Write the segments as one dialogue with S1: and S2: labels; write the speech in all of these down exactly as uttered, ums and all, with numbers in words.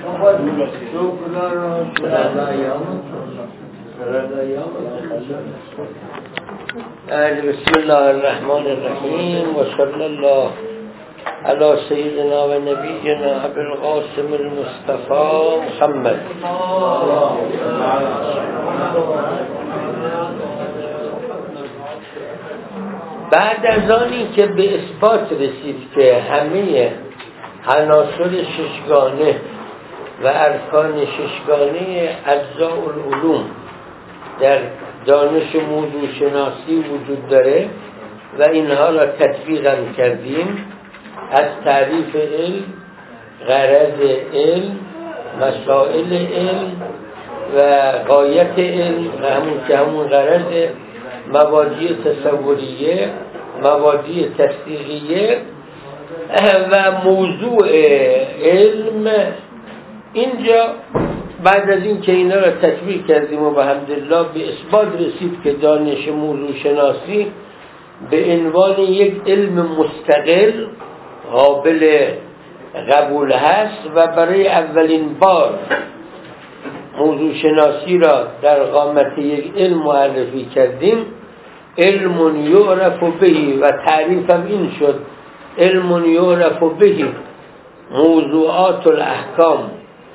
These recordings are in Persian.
S1: بسم الله الرحمن الرحیم و صلی الله علی سیدنا و نبینا ابی القاسم المصطفى محمد. بعد از آنی که به اثبات رسید که همه عناصر ششگانه و ارکان ششگانه اجزاء العلوم در دانش موضوع شناسی وجود داره و اینها را تطبیق هم کردیم، از تعریف علم، غرض علم، مسائل علم و غایت علم و همون که همون غرض، مبادی تصوریه، مبادی تصدیقیه و موضوع علم. اینجا بعد از این که اینا را تطبیق کردیم و بحمدالله به اثبات رسید که دانش موضوع شناسی به عنوان یک علم مستقل قابل قبول هست و برای اولین بار موضوع شناسی را در قامت یک علم معرفی کردیم. علم یعرف بهی و تعریف هم این شد، علم یعرف بهی موضوعات الاحکام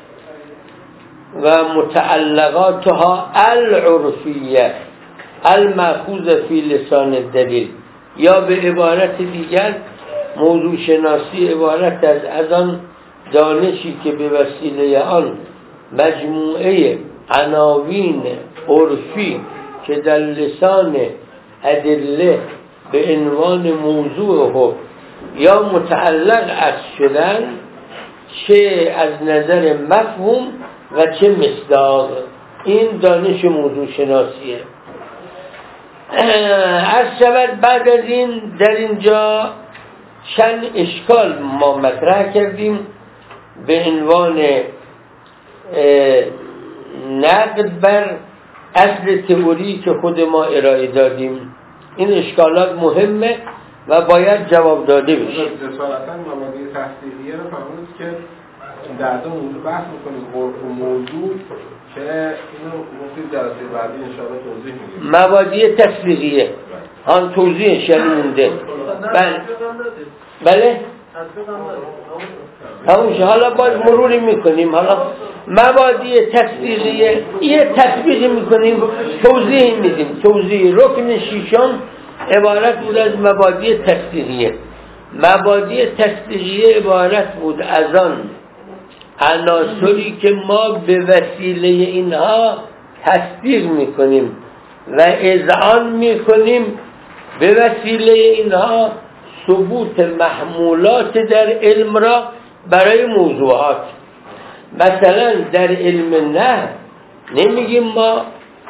S1: و متعلقاتها العرفیه المأخوذ فی لسان الدلیل، یا به عبارت دیگر موضوع شناسی عبارت از از آن دانشی که به وسیله آن مجموعه عناوین عرفی که در لسان ادله به عنوان موضوع یا متعلق از شدن، چه از نظر مفهوم و چه مصداق، این دانش موضوع شناسیه. از شود بعد از این در اینجا چند اشکال ما مطرح کردیم به عنوان نقد بر اصل تئوری که خود ما ارائه دادیم. این اشکالات مهمه و باید جواب داده بشه.
S2: رسالتاً مبادی تحصیلیه رو فرمودید که در دو موضوع بحث میکنید، عرف و موضوع، که اینو گفتید جلسه بعدی انشاءالله توضیح میدیم.
S1: مبادی تصدیقیه آن توضیحش مونده. بله بله همونش حالا باز مروری میکنیم. حالا مبادی تصدیقیه یه تطبیق میکنیم، توضیح میدیم. توضیح رکن ششم عبارت بود از مبادی تصدیقیه. مبادی تصدیقیه عبارت بود از آن عناصری که ما به وسیله اینها تصدیق میکنیم و اذعان میکنیم، به وسیله اینها ثبوت محمولات در علم را برای موضوعات. مثلا در علم نه نمیگیم ما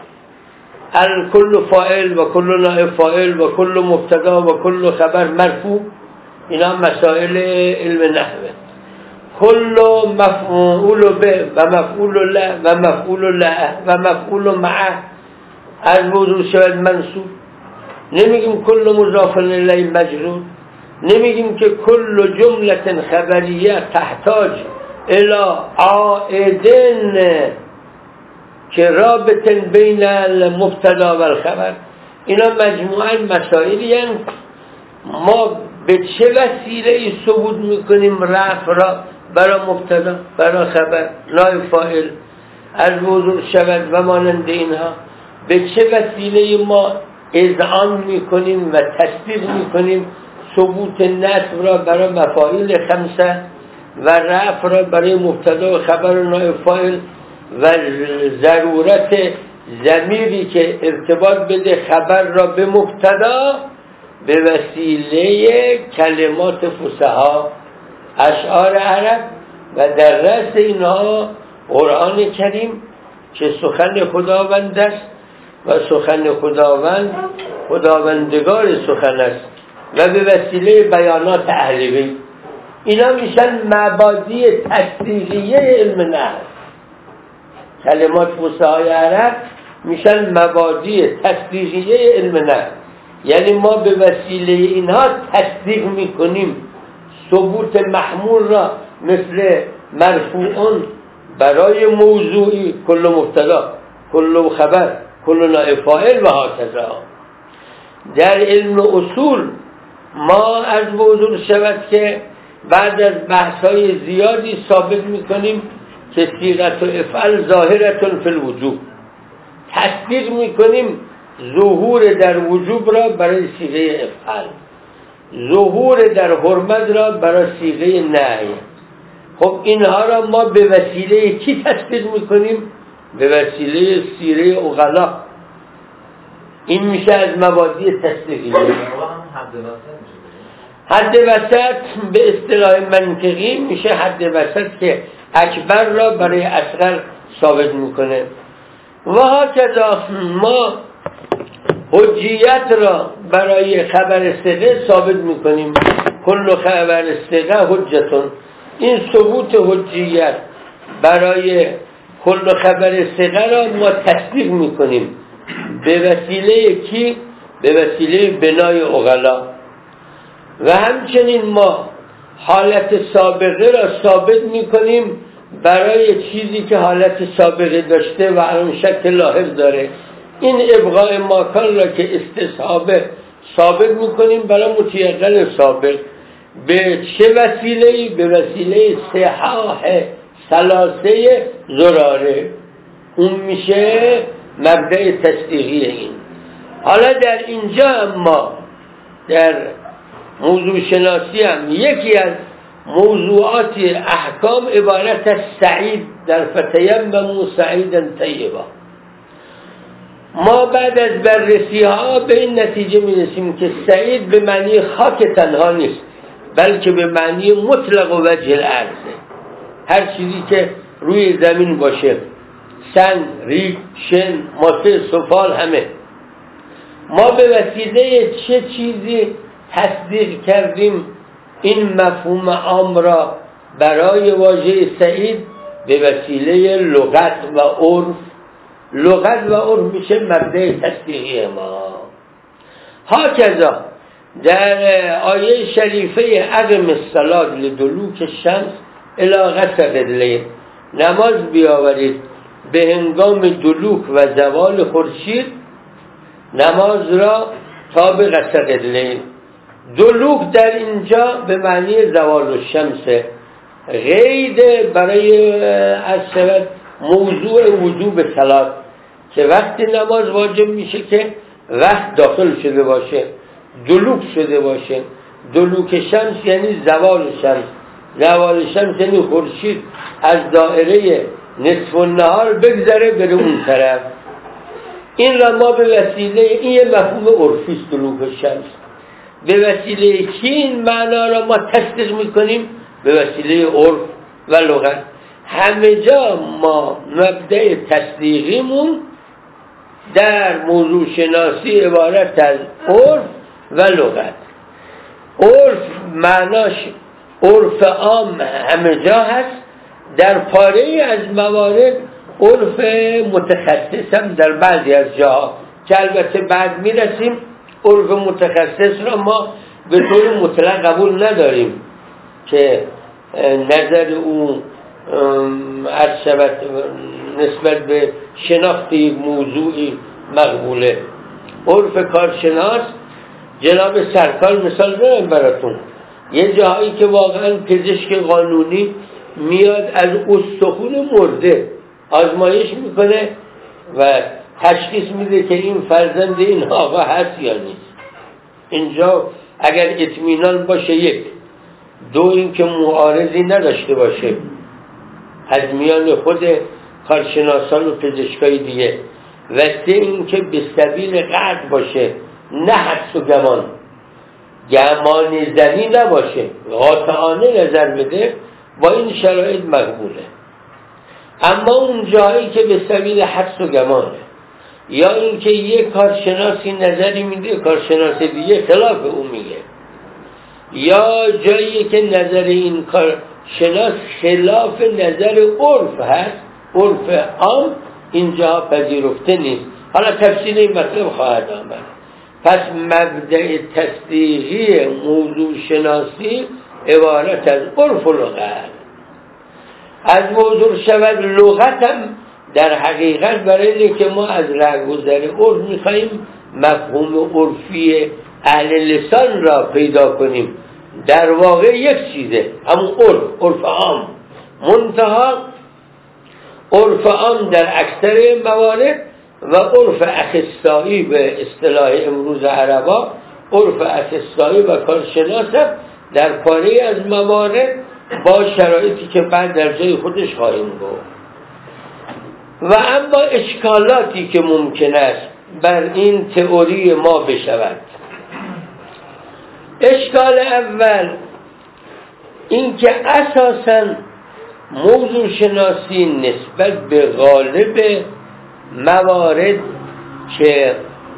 S1: کل فاعل و کل نائب فاعل و کل مبتدا و کل خبر مرفوع، اینا مسائل علم نحوه. کل مفعول به و مفعول له و مفعول له و مفعول معه از موضوع شود منصوب. نمیگیم کل مضاف الیه مجرور. نمیگیم که کل جمله خبریه تحتاج الی عائد که رابط بین المبتدا و الخبر. اینا مجموعاً مسائلی هستند ما به چه وسیله ثبوت میکنیم رفع را برای مبتدا، برای خبر، نائب فاعل از موضوع شود و مانند اینها. به چه وسیله ما اذعان میکنیم و تصدیق میکنیم ثبوت نصب را برای مفاعیل خمسه و رفع را برای مبتدا و خبر و نائب فاعل و ضرورت ضمیری که ارتباط بده خبر را به مبتدا به وسیله کلمات فصحا، اشعار عرب و در رأس اینها قرآن کریم که سخن خداوند است و سخن خداوند خداوندگار سخن است و به وسیله بیانات اهل بیت. اینا میشن مبادی تصدیقیه علم نحو. کلمات فصحای عرب میشن مبادی تصدیقیه علم نحو، یعنی ما به وسیله اینها تصدیق میکنیم ثبوت محمول را، مثل مرفوعون برای موضوعی کل مبتدا، کل خبر، کل نائب فاعل و هکذا. در علم اصول ما از حضور شود که بعد از بحث‌های زیادی ثابت می‌کنیم که صیغه افعل ظاهرة فی الوجوب، تصدیق می‌کنیم ظهور در وجوب را برای صیغه افعل، ظهور در حرمت را برای صیغه نهی. خب اینها را ما به وسیله کی تصدیق می‌کنیم؟ به وسیله سیره عقلا. این میشه از مبادی تصدیقی. حد وسط به اصطلاح منطقی میشه حد وسط که اکبر را برای اصغر ثابت میکنه. و هکذا ما حجیت را برای خبر ثقه ثابت میکنیم. کل خبر ثقه حجتون. این ثبوت حجیت برای کل خبر ثقه را ما تصدیق میکنیم به وسیله کی؟ به وسیله بنای عقلا. و همچنین ما حالت سابقه را ثابت میکنیم برای چیزی که حالت سابقه داشته و الان شکل لاحق داره. این ابقاء ماکان را که استصحابه ثابت میکنیم برای متیقن سابق. به چه وسیله‌ای؟ به وسیله صحاح ثلاثه زراره. اون میشه مبدأ تصدیقی این. حالا در اینجا اما در موضوع شناسی هم یکی از موضوعات احکام عبارت از سعید در فتیمموا سعیدا طیبا. ما بعد از بررسی ها به این نتیجه میرسیم که سعید به معنی خاک تنها نیست، بلکه به معنی مطلق و وجه الارضه. هر چیزی که روی زمین باشه، سنگ، ریگ، شن، ماسه، سفال، همه. ما به وسیله چه چیزی تصدیق کردیم این مفهوم عام را برای واژه سعید؟ به وسیله لغت و عرف. لغت و عرف میشه مبدأ تصدیقی ما. هکذا در آیه شریفه اقم الصلاة لدلوک الشمس الی غسق اللیل، نماز بیاورید به هنگام دلوک و زوال خورشید، نماز را تا به غسق اللیل. دلوک در اینجا به معنی زوال الشمس، غید برای اصلا موضوع وجوب صلات که وقتی نماز واجب میشه که وقت داخل شده باشه، دلوک شده باشه. دلوک شمس یعنی زوال شمس، زوال شمس یعنی خورشید از دائره نصف النهار بگذره بره اون طرف. این را ما به وسیله این یه مفهوم عرفی است، دلوک شمس. به وسیله کی این معنا را ما تصدیق میکنیم؟ به وسیله عرف و لغت. همه جا ما مبدأ تصدیقیمون در موضوع شناسی عبارت از عرف و لغت. عرف معناش عرف عام همه جا هست، در پاره از موارد عرف متخصص هم در بعضی از جاها که البته بعد میرسیم. عرف متخصص را ما به طور مطلق قبول نداریم که نظر او عرض شود نسبت به شناخت یک موضوعی مقبوله. عرف کارشناس جناب سرکار مثال برم براتون، یه جاهایی که واقعا پزشک قانونی میاد از استخون مرده آزمایش میکنه و تشخیص میده که این فرزند این آقا هست یا نیست. اینجا اگر اطمینان باشه، یک دو این که معارضی نداشته باشه از میان خود کارشناسان و پزشکای دیگه، و سه این که به سبیل قطع باشه، نه حدس و گمان، گمان زنی نباشه، قاطعانه نظر بده، با این شرایط مقبوله. اما اون جایی که به سبیل حدس و گمانه، یا اینکه یک کارشناسی نظری میده کارشناس دیگه خلاف اون میگه، یا جایی که نظر این کارشناس خلاف نظر عرف هست، عرف عام اینجا پذیرفته نیست. حالا تفصیل این مطلب خواهد آمد. پس مبدأ تصدیقی موضوع شناسی عبارت از عرف و لغت. از موضوع شود لغتم در حقیقت برای اینه که ما از رهگذر عرف میخواییم مفهوم عرفی اهل لسان را پیدا کنیم. در واقع یک چیزه، همون عرف، عرف عام. منتها عرف عام در اکثر موارد و عرف اخصایی به اصطلاح امروز عربا، عرف اخصایی و کارشناس در پاره از موارد با شرایطی که بعد در جای خودش خواهیم گفت. و اما اشکالاتی که ممکن است بر این تئوری ما بشود. اشکال اول این که اساساً موضوع شناسی نسبت به غالب موارد که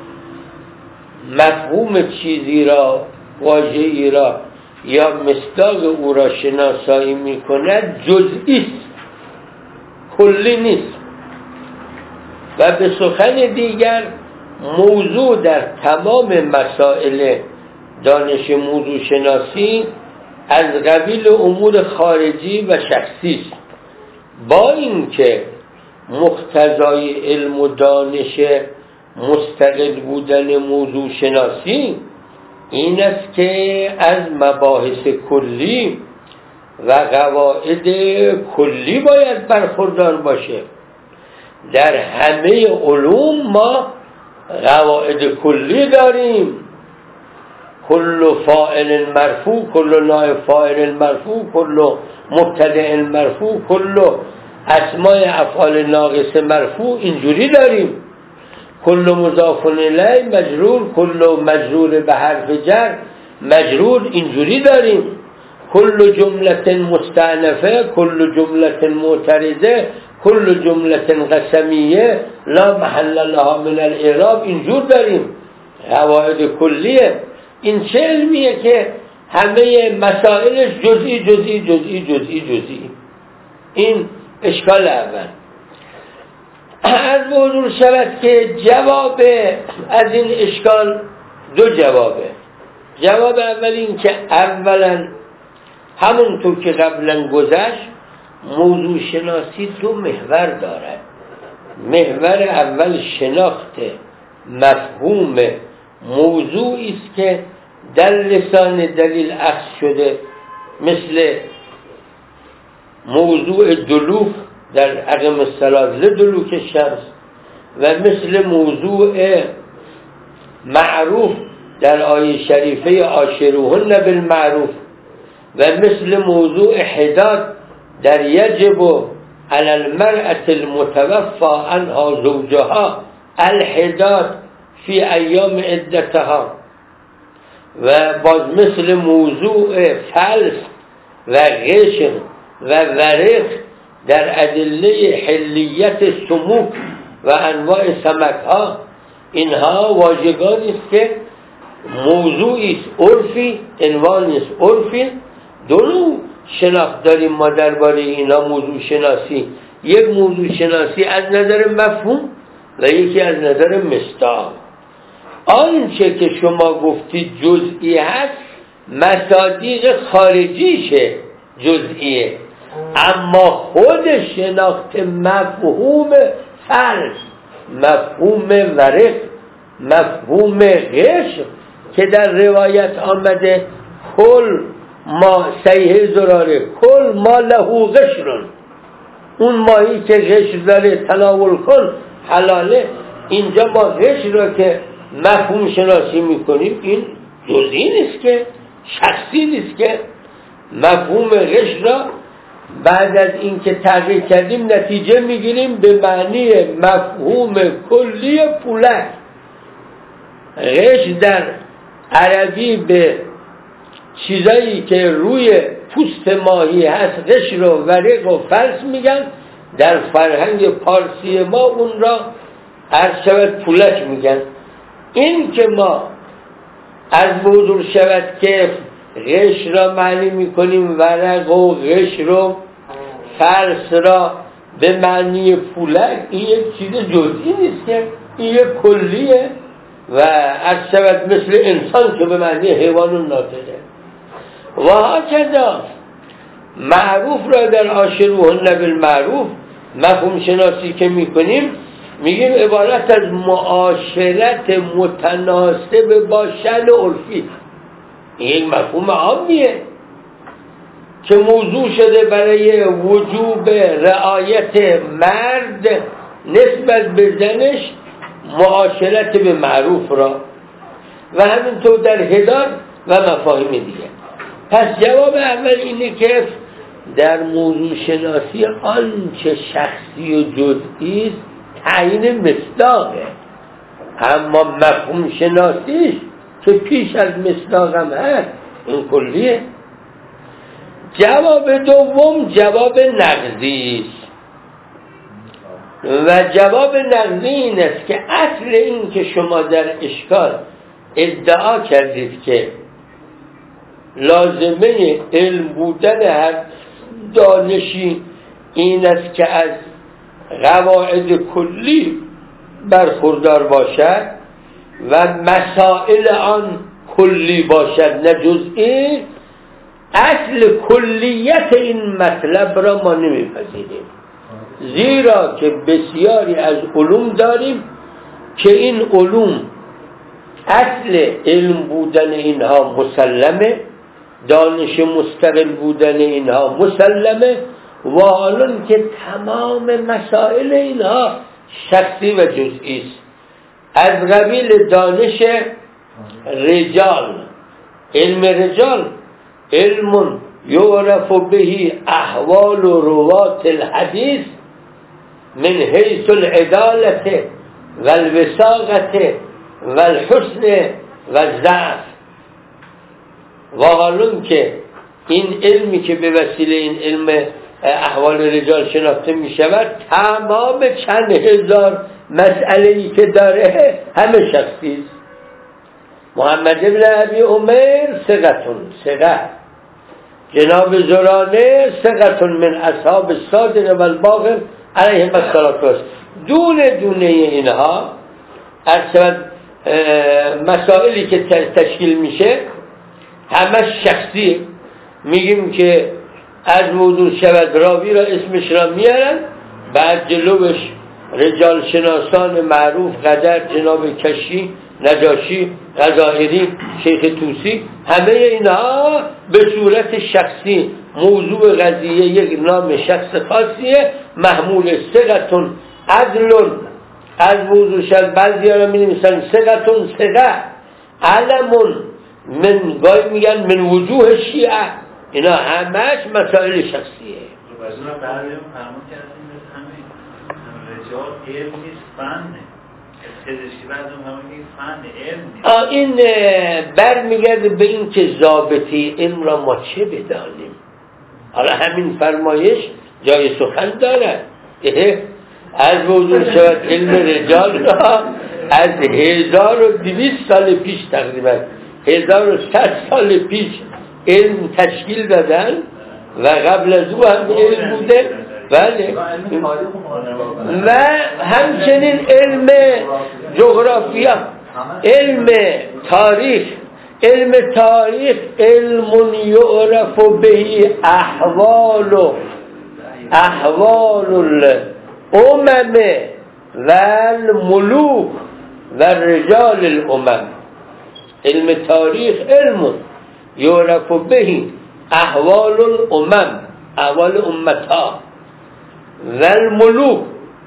S1: مفهوم چیزی را، واژه‌ای را یا مصداق او را شناسایی می کند جزئی است، کلی نیست. و به سخن دیگر موضوع در تمام مسائل دانش موضوع شناسی از قبیل امور خارجی و شخصی است، با اینکه مقتضای علم و دانش مستقل بودن موضوع شناسی این است که از مباحث کلی و قواعد کلی باید برخوردار باشه. در همه علوم ما قواعد کلی داریم، کل فاعل مرفوع، کل نائب فاعل مرفوع، کل مبتدأ مرفوع، کل اسماء افعال ناقصه مرفوع، اینجوری داریم. کل مضاف الیه مجرور، کل مجرور به حرف جر مجرور، اینجوری داریم. کل جمله مستأنفه، کل جمله معترضه، کل جمله قسمیه لا محل لها من الاعراب، اینجور داریم. قواعد کلیه. این چه علمیه که همه مسائلش جزئی جزئی جزئی جزئی جزئی. این اشکال اول. از موضوع شود که جواب از این اشکال دو جوابه. جواب اول این که اولا همونطور که قبلا گذشت موضوع شناسی دو محور دارد. محور اول شناخت مفهوم موضوعی است که در لسان دلیل اخذ شده، مثل موضوع دلوک در عقم الصلاة لدلوک الشمس و مثل موضوع معروف در آیه شریفه عاشروهن بالمعروف و مثل موضوع حداد در یجب علی المرأة المتوفى عنها زوجها الحداد فی ایام عدتها و باز مثل موضوع فلس و غش و ورق در ادله حلیت سموک و انواع سمک ها. اینها واژگانی است که موضوعی است عرفی، عنوانی است عرفی. دو نوع شناخت داریم ما درباره اینا موضوع شناسی. یک موضوع شناسی از نظر مفهوم و یکی از نظر مصداق. آنچه که شما گفتید جزئی هست مصادیق خارجیشه جزئیه، اما خود شناخت مفهوم فرض، مفهوم ورق، مفهوم غش که در روایت آمده کل ما سیه زراره کل ما لهو غشرون، اون ماهی که غش داره تناول کن حلاله. اینجا ما غش را که مفهوم شناسی میکنیم این جزئی نیست که، شخصی نیست که. مفهوم غش را بعد از این که تحقیق کردیم نتیجه میگیریم به معنی مفهوم کلی پولک. غش در عربی به چیزایی که روی پوست ماهی هست غش رو ورق و فلس میگن. در فرهنگ پارسی ما اون را عرض شود پولک میگن. این که ما از موضوع شود که غش را معنی میکنیم ورق و غش رو فلس را به معنی پولک، این یک چیز جزئی نیست که، این یک کلیه و از شود مثل انسان که به معنی حیوان و ناطقه. و هکذا معروف را در عاشروهن بالمعروف مفهوم شناسی که میکنیم میگیم عبارت از معاشرت متناسب با شأن عرفی. این مفهوم عامیه که موضوع شده برای وجوب رعایت مرد نسبت به زنش معاشرت به معروف را و همینطور در هدار و مفاهیم دیگه. پس جواب اول اینه که در موضوع شناسی آنچه شخصی و جزئی است تعیین مصداقه، اما مفهوم شناسیش که پیش از مصداق هم هست این کلیه. جواب دوم جواب نقضی است و جواب نقضی این است که اصل این که شما در اشکال ادعا کردید که لازمه علم بودن هر دانشی این است که از قواعد کلی برخوردار باشد و مسائل آن کلی باشد نه جزئی، اصل کلیت این مطلب را ما نمیپذیریم، زیرا که بسیاری از علوم داریم که این علوم اصل علم بودن اینها مسلمه، دانش مستقل بودن اینها مسلمه، و حالون که تمام مسائل اینها شخصی و جزئی است. از قبیل دانش رجال، علم رجال علم یعرف به احوال و روات الحدیث من حیث العدالت و الوساقت و الحسن و الضعف، و حالون که این علمی که به وسیله این علم احوال رجال شناخته می شود تمام چند هزار مسئله‌ای که داره همه شخصی است. محمد بن ابی عمر ثقتون ثقه، جناب زرانه ثقتون من اصحاب الصادق و الباقر علیهم الصلاة، دونه دونه اینها از مسائلی که تشکیل میشه همه شخصی. میگیم که از موضوع شود راوی را اسمش را میارن، بعد جلوش رجال شناسان معروف قدر، جناب کشی، نجاشی، غزائری، شیخ توسی، همه اینها به صورت شخصی موضوع قضیه یک نام شخص خاصیه، محمول ثقتون عدلون. از موضوع شد بعضی ها را می نمیسن ثقتون ثقه علمون من گاهی میگن من وجوه شیعه، اینا همش مسائل شخصیه.
S3: وزن را بعضی هم فرمون کردیم همین رجال علم نیست فنه، پزشکی بعضی هم همون نیست فنه علم نیست.
S1: این بر میگرده به این که ضابطی علم را ما چه بدانیم. حالا همین فرمایش جای سخن دارد. از موضوع شود علم رجال را از هزار و دویست سال پیش تقریبا هزار و صد سال پیش علم تشکیل دادن و قبل از او هم علم بوده. بله. و همچنین علم جغرافیا، علم تاریخ، علم تاریخ علم یعرف به احوال احوال الامم و الملوک و رجال الامم. علم تاریخ علم یعرف به احوال الامم، احوال امتها و الملوک،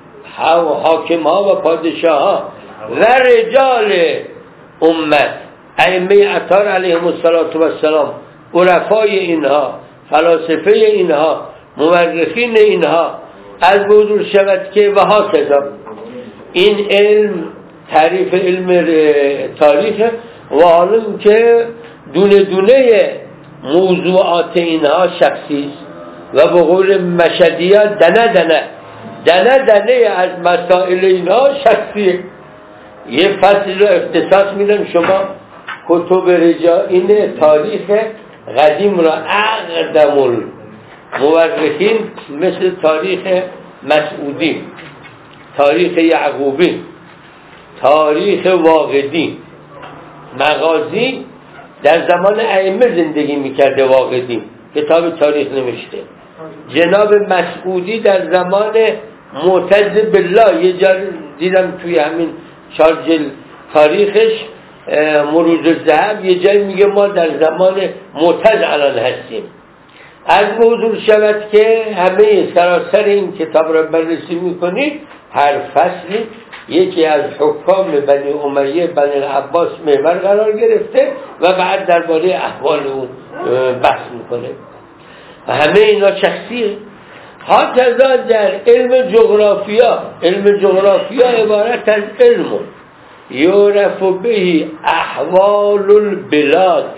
S1: حاکم ها و پادشاه ها و رجال امت، ائمه اطهار علیهم السلام، عرفای اینها، فلاسفه اینها، مورخین اینها. از موضوع شود که و ها کذا این علم تعریف علم تاریخ و حالون که دونه دونه موضوعات اینها شخصی است و به قول مشدیه دنه دنه دنه دنه از مسائل اینها شخصیه. یه فصل رو اختصاص میدم شما کتب رجال این تاریخ قدیم را اقدم مورخین مثل تاریخ مسعودی، تاریخ یعقوبی، تاریخ واقدی. مغازی در زمان ائمه زندگی میکرده واقدی، کتاب تاریخ نوشته. جناب مسعودی در زمان معتز بالله، یه جا دیدم توی همین شارجل تاریخش مروز الذهب، یه جایی میگه ما در زمان معتز الان هستیم. از حضور شود که همه سراسر این کتاب را بررسی میکنید، هر فصلی یکی از حکام بنی امیه بنی العباس محور قرار گرفته و بعد درباره احوال او بحث میکنه و همه اینا شخصیه. هاکذا در علم جغرافیا، علم جغرافیا عبارت از علم یعرف به احوال البلاد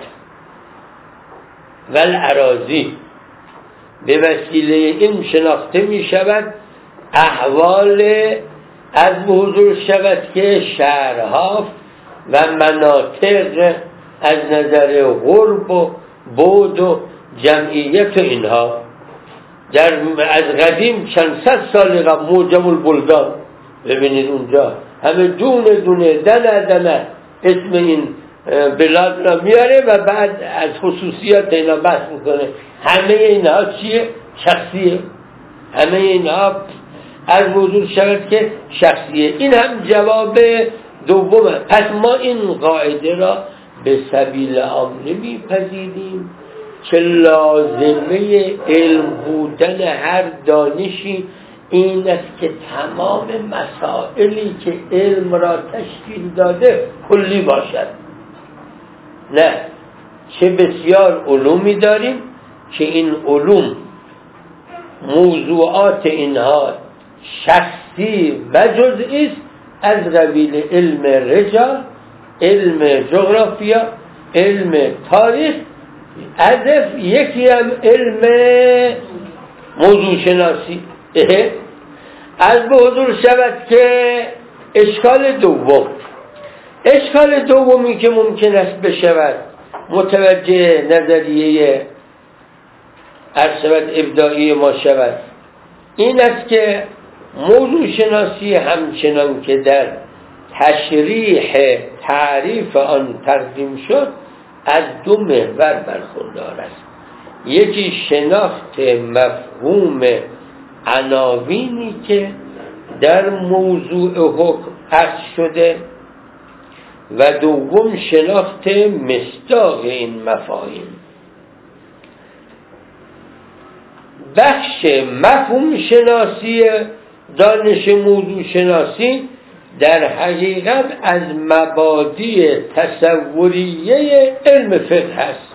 S1: و الاراضی، به وسیله این شناخته می شود احوال از حضور شود که شهرها و مناطق از نظر غرب و بود و جمعیت اینها در از قدیم چند صد سال قبل موجم البلدان، ببینید اونجا همه دونه دونه دنه دنه اسم این بلاد را میاره و بعد از خصوصیات اینا بحث میکنه. همه اینها چیه؟ شخصیه. همه اینها از حضور شود که شخصیه. این هم جواب دومه. پس ما این قاعده را به سبیل عام نمیپذیریم که لازمه علم بودن هر دانشی این است که تمام مسائلی که علم را تشکیل داده کلی باشد. نه، چه بسیار علومی داریم که این علوم موضوعات اینها شخصی و جزئی است، از قبیل علم رجال، علم جغرافیا، علم تاریخ، از یکی هم علم موضوع شناسی. از به حضور شود که اشکال دوم، اشکال دومی که ممکن است بشود متوجه نظریه ارشد ابداعی ما شود این است که موضوع شناسی همچنان که در تشریح تعریف آن ترجم شد از دو محور برخوردار است. یکی شناخت مفهوم عناوینی که در موضوع حکم عرض شده و دوم شناخت مصداق این مفاهیم. بخش مفهوم شناسی دانش موضوع شناسی در حقیقت از مبادی تصوریه علم فقه هست.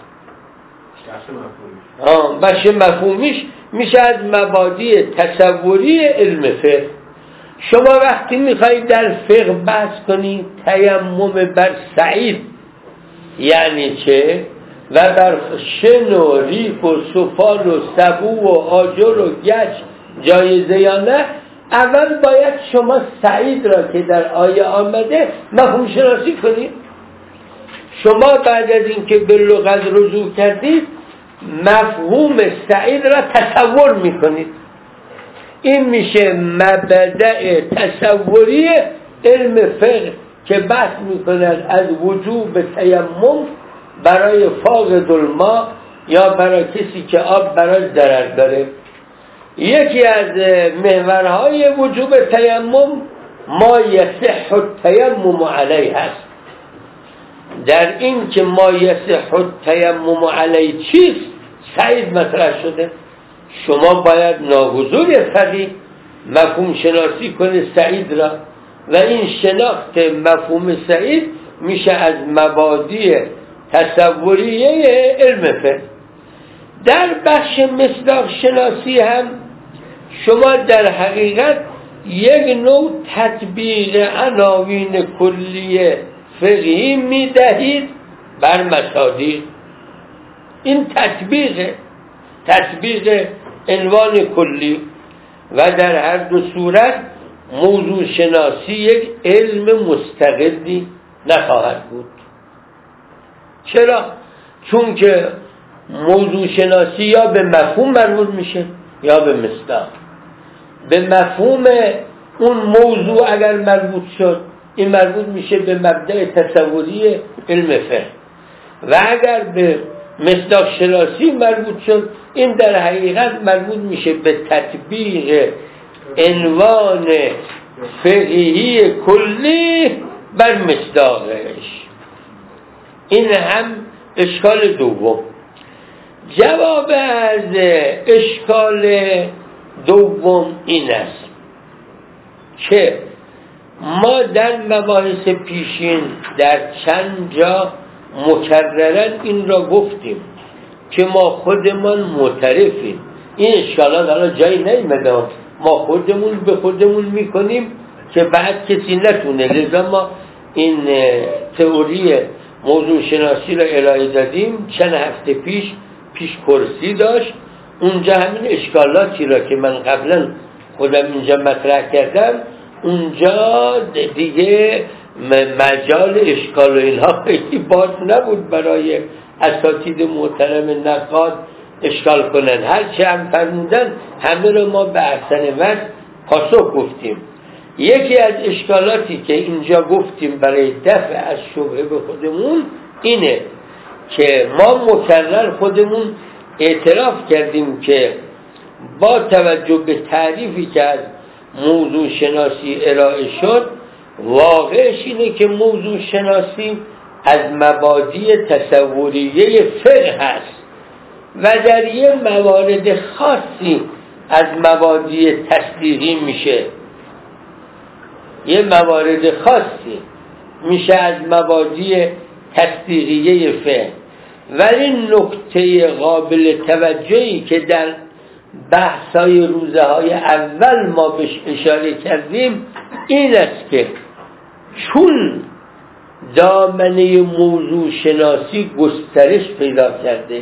S1: بخش مفهومیش میشه از مبادی تصوری علم فقه. شما وقتی میخواید در فقه بحث کنید تیمم بر سعید یعنی چه و بر شن و ریف و سفال و سبو و آجر و گچ جایزه یا نه، اول باید شما سعید را که در آیه آمده مفهوم شناسی کنید. شما بعد از اینکه به لغت رجوع کردید مفهوم سعید را تصور میکنید. این میشه مبدأ تصوری علم فقه که بحث میکند از وجوب تیمم برای فاقد الماء یا برای کسی که آب برای ضرر داره. یکی از محورهای وجوب تیمم ما یصح التیمم علیه هست. در این که ما یصح التیمم علیه چیست سعید مطرح شده. شما باید ناحضور فقیه مفهوم شناسی کنه سعید را و این شناخت مفهوم سعید میشه از مبادی تصوریه علم فقه. در بخش مصداق شناسی هم شما در حقیقت یک نوع تطبیق عناوین کلیه فقهی میدهید بر مصادیق. این تطبیق تطبیق عنوان کلی و در هر دو صورت موضوع شناسی یک علم مستقلی نخواهد بود. چرا؟ چون که موضوع شناسی یا به مفهوم مربوط میشه یا به مصداق. به مفهوم اون موضوع اگر مربوط شد این مربوط میشه به مبدأ تصوری علم فقه و اگر به مصداق شناسی مربوط شد. این در حقیقت مربوط میشه به تطبیق عنوان فقهی کلی بر مصداقش. این هم اشکال دوم. جواب از اشکال دوم این است که ما در مباحث پیشین در چند جا مکررن این را گفتیم که ما خودمان معترفیم. این اشکالات حالا جایی نیامده، ما خودمون به خودمون میکنیم که بعد کسی نتونه. لذا ما این تئوری موضوع شناسی را ارائه دادیم. چند هفته پیش پیش پرسی داشت، اونجا همین اشکالاتی را که من قبلا خودم اینجا مطرح کردم، اونجا دیگه مجال اشکال و اینها خیلی باز نبود برای اساتید محترم نقاد اشکال کنن. هرچی هم فرمودن همه رو ما به احسن وجه پاسخ گفتیم. یکی از اشکالاتی که اینجا گفتیم برای دفع از شبهه به خودمون اینه که ما مکرر خودمون اعتراف کردیم که با توجه به تعریفی که از موضوع شناسی ارائه شد، واقعش اینه که موضوع شناسی از مبادی تصوریه فقه هست و در یه موارد خاصی از مبادی تصدیقی میشه. یه موارد خاصی میشه از مبادی تصدیقیه فقه. ولی نکته قابل توجهی که در بحثای روزه های اول ما بهش اشاره کردیم این است که چون دامنه موضوع شناسی گسترش پیدا کرده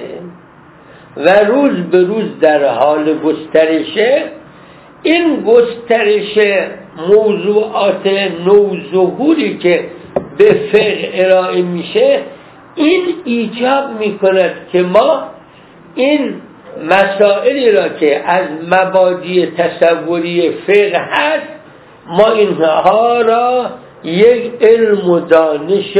S1: و روز به روز در حال گسترشه، این گسترش موضوعات نوظهوری که به فقه ارائه میشه، این ایجاب میکند که ما این مسائلی را که از مبادی تصوری فقه هست، ما اینها را یک علم و دانش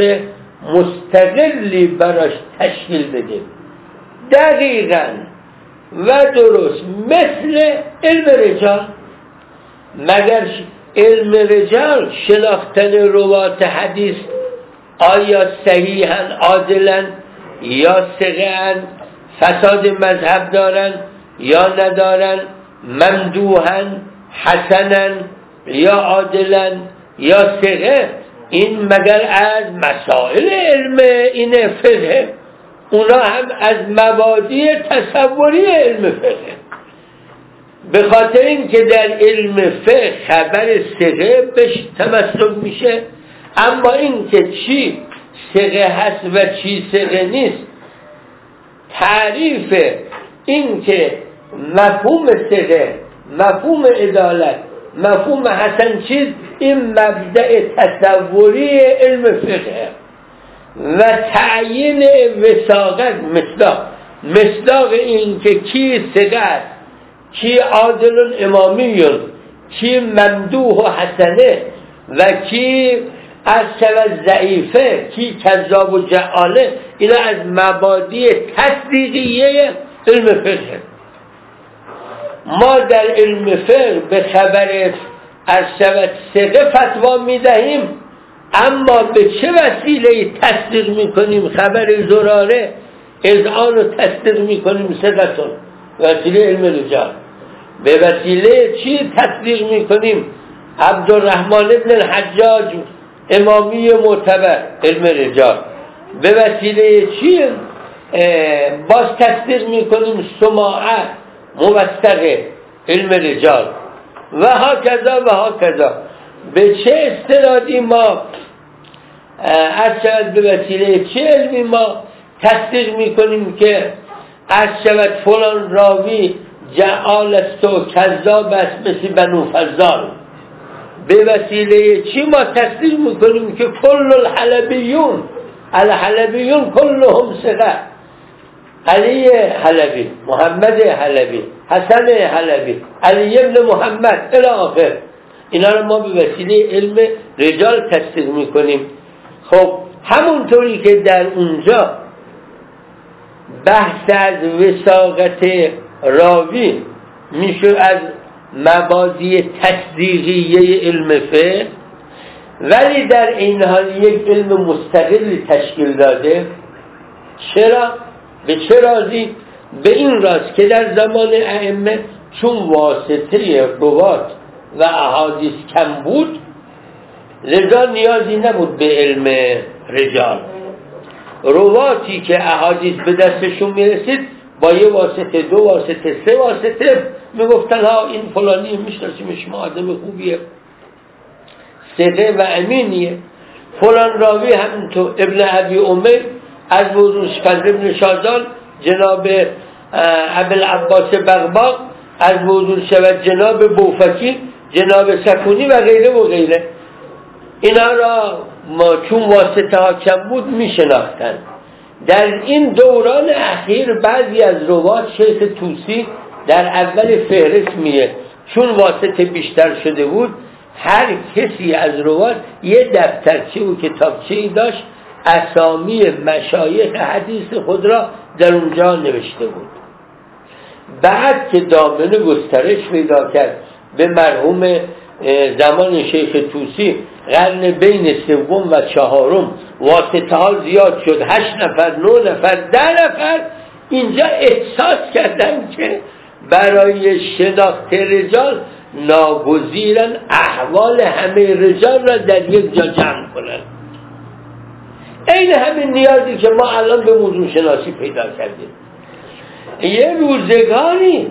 S1: مستقلی براش تشکیل بدیم. دقیقاً و درست مثل علم رجال. مگر علم رجال شناختن روات حدیث آیا صحیحن، عادلن یا ثقه‌اند، فساد مذهب دارن یا ندارن، ممدوحن، حسنن یا عادلن یا ثقه، این مگر از مسائل علم این فقه؟ اونا هم از مبادی تصوری علم فقه. به خاطر این که در علم فقه خبر ثقه بهش تمسک میشه، اما این که چی ثقه هست و چی ثقه نیست، تعریف این که مفهوم ثقه، مفهوم عدالت، مفهوم حسن چیز، این مبدأ تصوری علم فقه و تعیین وثاقت مصداق مصداق این که کی ثقه است، کی عادل امامیون، کی ممدوح و حسنه و کی از شود ضعیفه، کی کذاب و جعاله، اینا از مبادی تصدیقیه علم فقه. ما در علم فقه به خبر از شود ثقه فتوا میدهیم، اما به چه وسیله تصدیق میکنیم خبر زراره اذعان رو تصدیق میکنیم ثقتون؟ وسیله علم رجال. به وسیله چی تصدیق میکنیم؟ عبدالرحمن ابن الحجاج امامی معتبر، علم رجال. به وسیله چی باز تصدیق میکنیم؟ سماعه موثقه، علم رجال. و ها کذا و ها کذا. به چه استنادی ما از شود به وسیله چه علمی ما تصدیق میکنیم که از شود فلان راوی جعال است و کذاب است مثل بنو فضال؟ به وسیله چی ما تصدیق میکنیم که کل الحلبیون الحلبیون کلهم ثقه؟ علی حلبی، محمد حلبی، حسن حلبی، علی ابن محمد الی آخر، اینا رو ما به وسیله علم رجال تصدیق میکنیم. خب همونطوری که در اونجا بحث از وثاقت راوی میشه از مبادی تصدیقیه علم فقه، ولی در این حال یک علم مستقلی تشکیل داده. چرا؟ به چه رازی؟ به این راز که در زمان ائمه چون واسطه روات و احادیث کم بود، لذا نیازی نبود به علم رجال. رواتی که احادیث به دستشون میرسید با یه واسطه، دو واسطه، سه واسطه میگفتن ها این فلانی میشناسیمش، ما آدم خوبیه، ثقه و امینیه. فلان راوی همینطور. ابن ابی امیر از بوزورشفند ابن شازان جناب ابوالعباس بغباغ، از بوزورشفند جناب بوفکی، جناب سکونی و غیره و غیره. اینا را ما چون واسطه ها کم بود میشناختن. در این دوران اخیر بعضی از روات شیخ طوسی در اول فهرست میه، چون واسطه بیشتر شده بود هر کسی از روات یه دفترچه و کتابچه‌ای داشت، اسامی مشایخ حدیث خود را در اونجا نوشته بود. بعد که دامنه گسترش پیدا کرد به مرحوم زمان شیخ طوسی، قرن بین سوم و چهارم واسطه ها زیاد شد، هشت نفر، نه نفر، ده نفر. اینجا احساس کردن که برای شناخت رجال ناگزیرن احوال همه رجال را در یک جا جمع کنن. این همین نیازی که ما الان به موضوع شناسی پیدا کردیم. یه روزگاری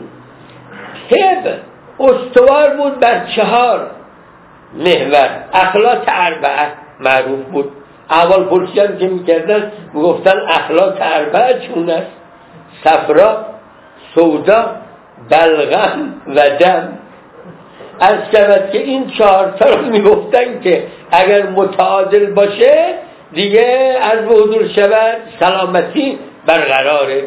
S1: طب استوار بود بر چهار محور. اخلاق اربعه معروف بود. اول پرسیان که میکردن میگفتن اخلاق اربعه چون است؟ صفرا، سودا، بلغم و دم. از شود که این چهار تا رو میگفتن که اگر متعادل باشه دیگه از حضور شود سلامتی برقراره.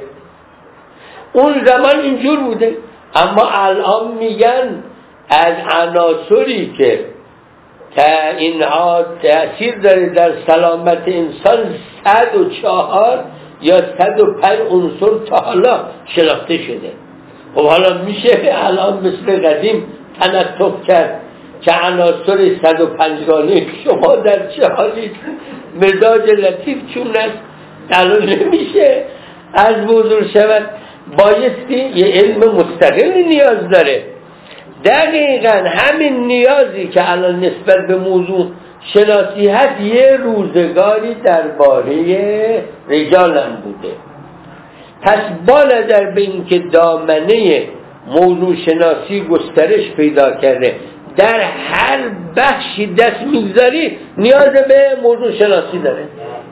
S1: اون زمان اینجور بوده. اما الان میگن از عناصری که که اینها تأثیر داره در سلامت انسان صد و چهار یا صد و پنج عنصر تا حالا شناخته شده. و حالا میشه الان مثل قدیم تنطق کرد که عناصر صد و پنجگانه شما در چه حالی، مزاج لطیف چون است، الان نمیشه از بزرگ شود. بایستی یه علم مستقلی نیاز داره. دقیقا همین نیازی که الان نسبت به موضوع شناسی هست یه روزگاری درباره رجال هم بوده. پس با نظر به اینکه دامنه موضوع شناسی گسترش پیدا کرده، در هر بخشی دست میگذاری نیاز به موضوع شناسی داره.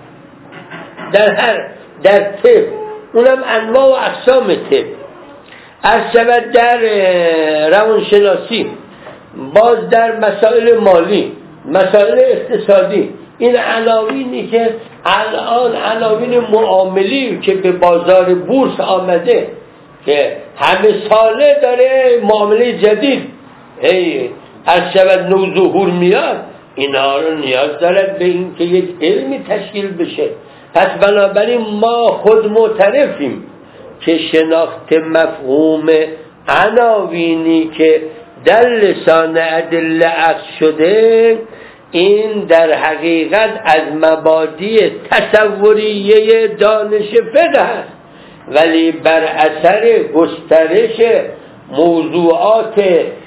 S1: در هر در طب، اونم انواع و اقسام طب، از شود در روانشناسی، باز در مسائل مالی، مسائل اقتصادی. این عناوینی که الان عناوین معاملی که به بازار بورس آمده که همه ساله داره معامله جدید هی از شود نو ظهور میاد، اینا رو نیاز دارد به این که یک علمی تشکیل بشه. پس بنابراین ما خود معترفیم که شناخت مفهوم عناوینی که در لسان ادله عکس شده، این در حقیقت از مبادی تصوریه دانش فقه است، ولی بر اثر گسترش موضوعات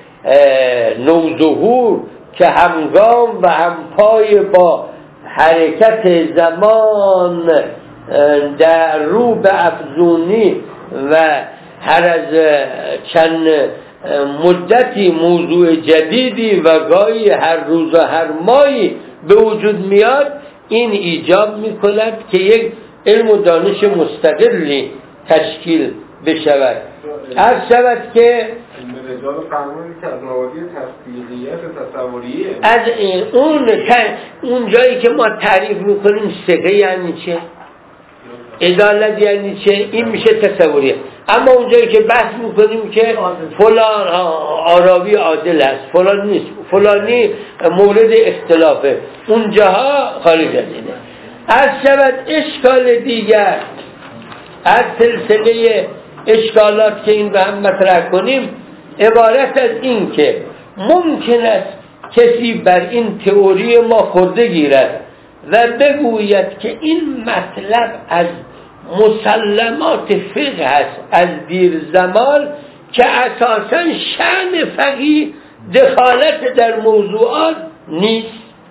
S1: نوظهور که همگام و همپای با حرکت زمان در رو به افزونی و هر از چند مدتی موضوع جدیدی و گاهی هر روز و هر ماهی به وجود میاد، این ایجاب میکند که یک علم و دانش مستقلی تشکیل بشود. هر شود که
S2: رجال فرمودی که از مبادی تصدیقیت تصوریه،
S1: از اون اون جایی که ما تعریف میکنیم ثقه یعنی چه، عدالت یعنی چه، این میشه تصوریه. اما اون جایی که بحث میکنیم که فلان آراوی عادل است، فلان نیست، فلانی مورد اختلافه، اونجاها خارج از اینه. از شود اشکال دیگر از سلسله اشکالات که این رو هم مطرح کنیم عبارت از این که ممکن است کسی بر این تئوری ما خورده گیرد و بگوید که این مطلب از مسلمات فقه است از دیر زمان که اساساً شأن فقیه دخالت در موضوعات نیست.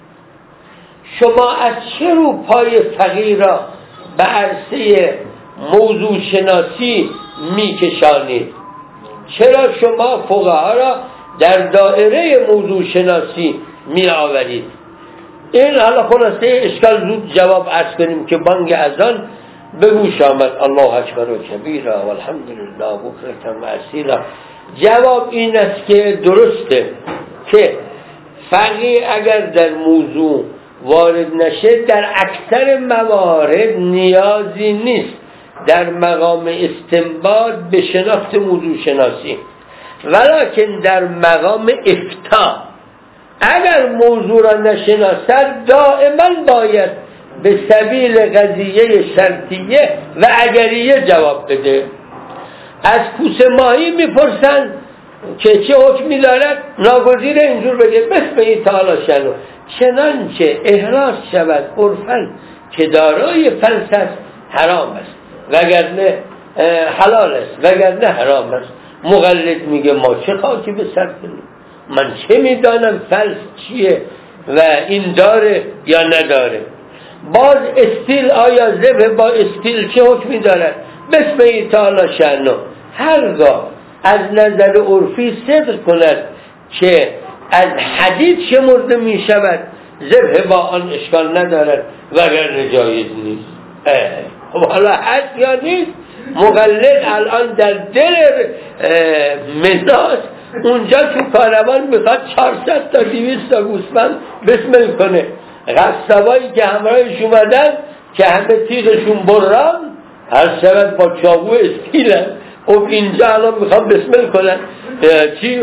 S1: شما از چه رو پای فقیه را به عرصه موضوع شناسی میکشانید؟ چرا شما فقها را در دایره موضوع شناسی می آورید؟ این حالا خلاصه اشکال زود جواب عرض کنیم که بانگ اذان به گوش آمد. الله اکبر و کبیرا و الحمدلله بکرة و اصیلا. جواب این است که درسته که فقیه اگر در موضوع وارد نشه در اکثر موارد نیازی نیست در مقام استنباط به شناخت موضوع شناسی، ولکن در مقام افتاء اگر موضوع را نشناسد دائما باید به سبیل قضیه شرطیه و اگریه جواب بده. از کوسه ماهی میپرسن که چه حکمی دارد، ناگزیر اینجور بگه بسم تعالی شنو، چنانچه احراز شود عرفاً که دارای فلس است حرام است وگرنه حلال است وگرنه حرام است. مقلد میگه ما چه خاکی به سر کنیم، من چه میدانم فلس چیه و این داره یا نداره. باز استیل آیا ذبح با استیل چه حکمی دارد؟ بسم تعالی شأنه هرگاه از نظر عرفی صدق کند که از حدید شمرده می شود ذبح با آن اشکال ندارد وگرنه جایز نیست. خب حالا هست یا نیست؟ مقلد الان در دل مناس اونجا تو کاروان میخواد چهارصد تا دویست تا گوسفند بسمل کنه. قصبایی که همراهش اومدن که همه تیغشون بران هر شود با چاقو استیلن، خب اینجا الان میخوام بسمل کنن چی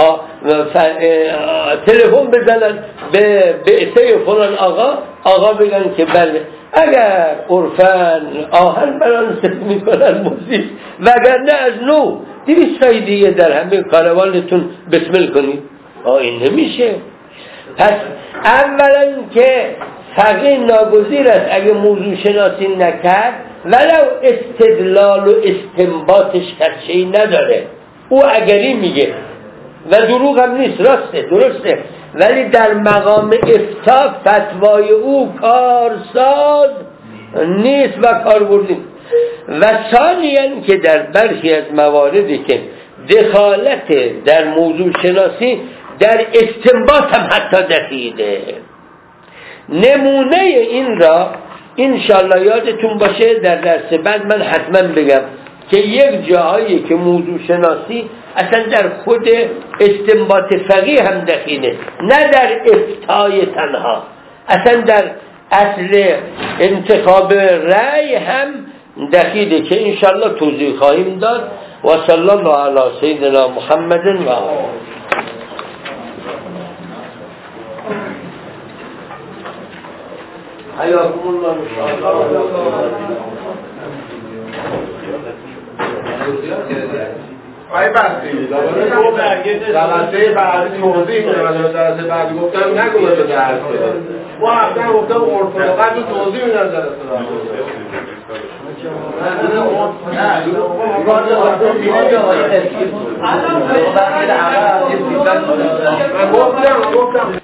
S1: تلفن بزنن به بعثه فلان آقا، آقا بگن که بله اگر عرفاً آهن بران ست میکنن موزیست وگرنه از نو دویست تایی دیگه در همه کاروانتون بسمل کنید. آه این نمیشه. پس اولا که فقیه ناگزیر است اگه موضوع شناسی نکرد ولو استدلال و استنباطش کچه‌ای نداره، او اگری میگه و دروغ هم نیست، راسته درسته، ولی در مقام افتاء فتوای او کارساز نیست و کاربردی. و ثانیاً که در برخی از مواردی که دخالت در موضوع شناسی در استنباط هم حتی دخیله. نمونه این را انشالله یادتون باشه در درس بعد من حتما بگم که یک جایی که موضوع شناسی اصلا در خود استنباط فقیه هم دخیله، نه در افتای تنها، اصلا در اصل انتخاب رأی هم دخیله که انشالله توضیح خواهیم داد. و صلی الله علی سیدنا محمد و آله. حیاکم الله انشاءالله.
S2: آی بستی جلسه بعدی توضیح میدم، جلسه بعدی گفتم نگو به درس بده، ما هفته گفتم عرف و لغت رو توضیح میدم جلسه بعد. نه